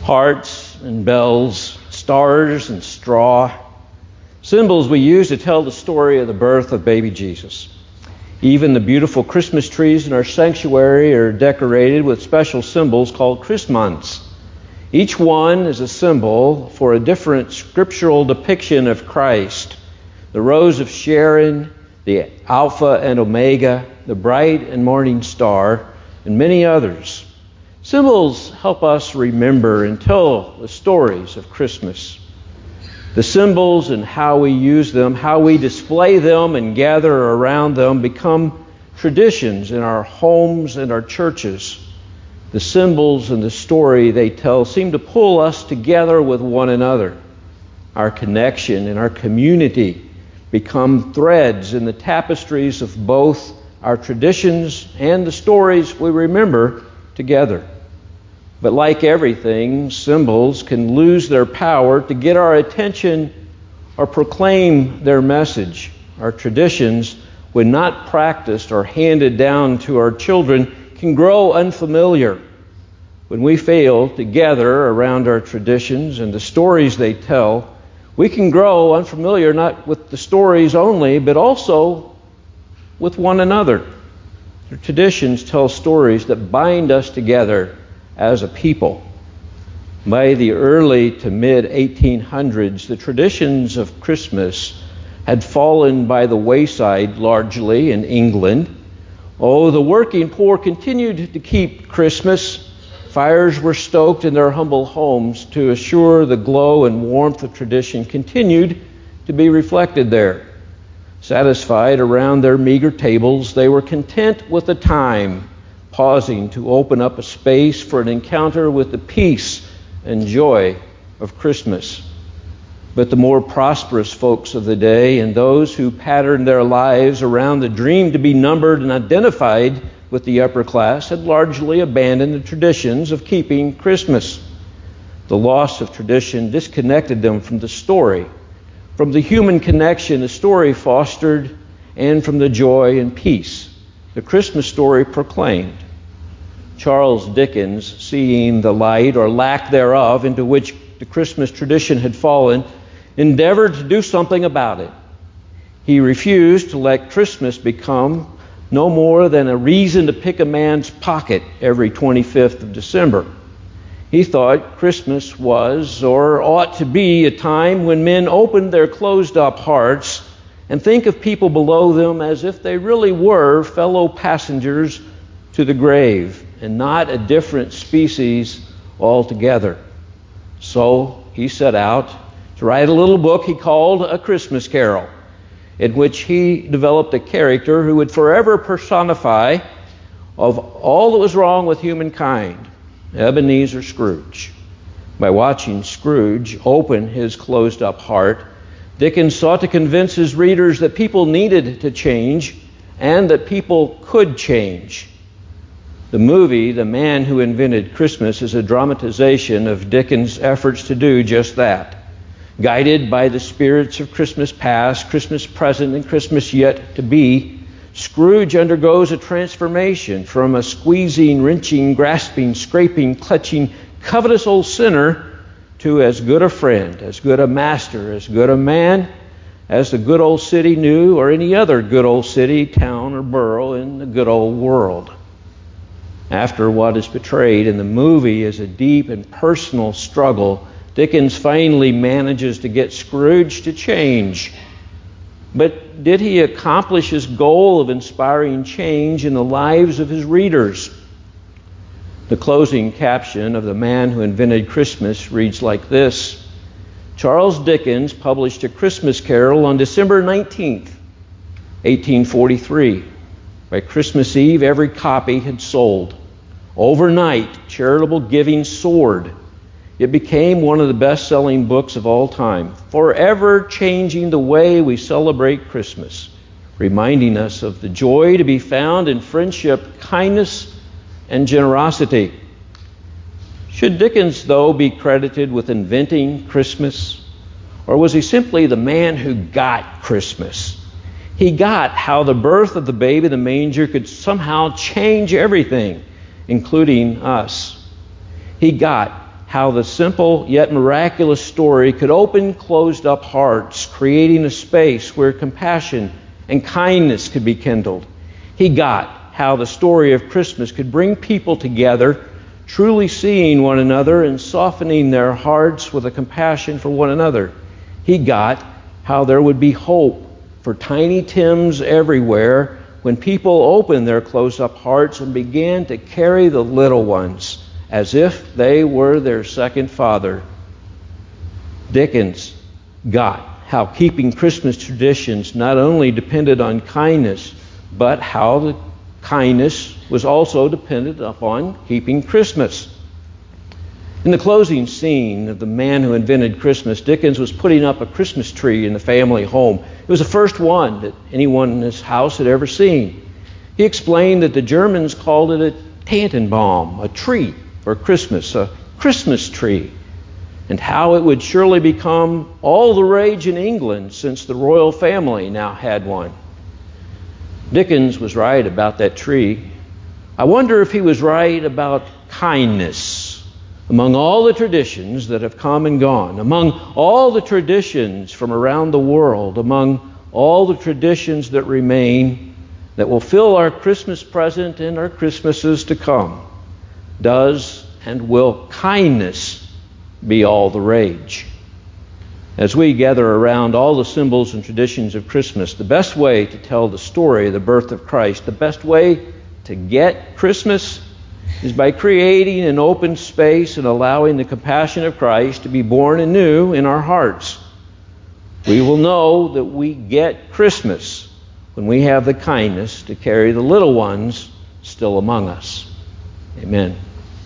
hearts and bells, stars and straw, symbols we use to tell the story of the birth of baby Jesus. Even the beautiful Christmas trees in our sanctuary are decorated with special symbols called chrismons. Each one is a symbol for a different scriptural depiction of Christ. The rose of Sharon, the Alpha and Omega, the bright and morning star, and many others. Symbols help us remember and tell the stories of Christmas. The symbols and how we use them, how we display them and gather around them become traditions in our homes and our churches. The symbols and the story they tell seem to pull us together with one another. Our connection and our community become threads in the tapestries of both our traditions and the stories we remember together. But like everything, symbols can lose their power to get our attention or proclaim their message. Our traditions, when not practiced or handed down to our children, can grow unfamiliar. When we fail to gather around our traditions and the stories they tell, we can grow unfamiliar not with the stories only, but also with one another. The traditions tell stories that bind us together as a people. By the early to mid-1800s, the traditions of Christmas had fallen by the wayside largely in England. The working poor continued to keep Christmas. Fires were stoked in their humble homes to assure the glow and warmth of tradition continued to be reflected there. Satisfied around their meager tables, they were content with the time, pausing to open up a space for an encounter with the peace and joy of Christmas. But the more prosperous folks of the day and those who patterned their lives around the dream to be numbered and identified with the upper class had largely abandoned the traditions of keeping Christmas. The loss of tradition disconnected them from the story, from the human connection the story fostered, and from the joy and peace the Christmas story proclaimed. Charles Dickens, seeing the light or lack thereof into which the Christmas tradition had fallen, endeavored to do something about it. He refused to let Christmas become no more than a reason to pick a man's pocket every 25th of December. He thought Christmas was or ought to be a time when men opened their closed-up hearts and think of people below them as if they really were fellow passengers to the grave and not a different species altogether. So he set out to write a little book he called A Christmas Carol, in which he developed a character who would forever personify of all that was wrong with humankind, Ebenezer Scrooge. By watching Scrooge open his closed-up heart, Dickens sought to convince his readers that people needed to change and that people could change. The movie, The Man Who Invented Christmas, is a dramatization of Dickens' efforts to do just that. Guided by the spirits of Christmas past, Christmas present, and Christmas yet to be, Scrooge undergoes a transformation from a squeezing, wrenching, grasping, scraping, clutching, covetous old sinner to as good a friend, as good a master, as good a man as the good old city knew, or any other good old city, town, or borough in the good old world. After what is portrayed in the movie as a deep and personal struggle, Dickens finally manages to get Scrooge to change. But did he accomplish his goal of inspiring change in the lives of his readers? The closing caption of The Man Who Invented Christmas reads like this: Charles Dickens published A Christmas Carol on December 19th, 1843. By Christmas Eve, every copy had sold. Overnight, charitable giving soared. It became one of the best-selling books of all time, forever changing the way we celebrate Christmas, reminding us of the joy to be found in friendship, kindness, and generosity. Should Dickens, though, be credited with inventing Christmas? Or was he simply the man who got Christmas? He got how the birth of the babe in the manger could somehow change everything, including us. He got how the simple yet miraculous story could open closed-up hearts, creating a space where compassion and kindness could be kindled. He got how the story of Christmas could bring people together, truly seeing one another and softening their hearts with a compassion for one another. He got how there would be hope for Tiny Tims everywhere when people opened their closed-up hearts and began to carry the little ones as if they were their second father. Dickens got how keeping Christmas traditions not only depended on kindness, but how the kindness was also dependent upon keeping Christmas. In the closing scene of The Man Who Invented Christmas, Dickens was putting up a Christmas tree in the family home. It was the first one that anyone in this house had ever seen. He explained that the Germans called it a Tannenbaum, a tree for Christmas, a Christmas tree, and how it would surely become all the rage in England since the royal family now had one. Dickens was right about that tree. I wonder if he was right about kindness among all the traditions that have come and gone, among all the traditions from around the world, among all the traditions that remain, that will fill our Christmas present and our Christmases to come. Does and will kindness be all the rage? As we gather around all the symbols and traditions of Christmas, the best way to tell the story of the birth of Christ, the best way to get Christmas, is by creating an open space and allowing the compassion of Christ to be born anew in our hearts. We will know that we get Christmas when we have the kindness to carry the little ones still among us. Amen.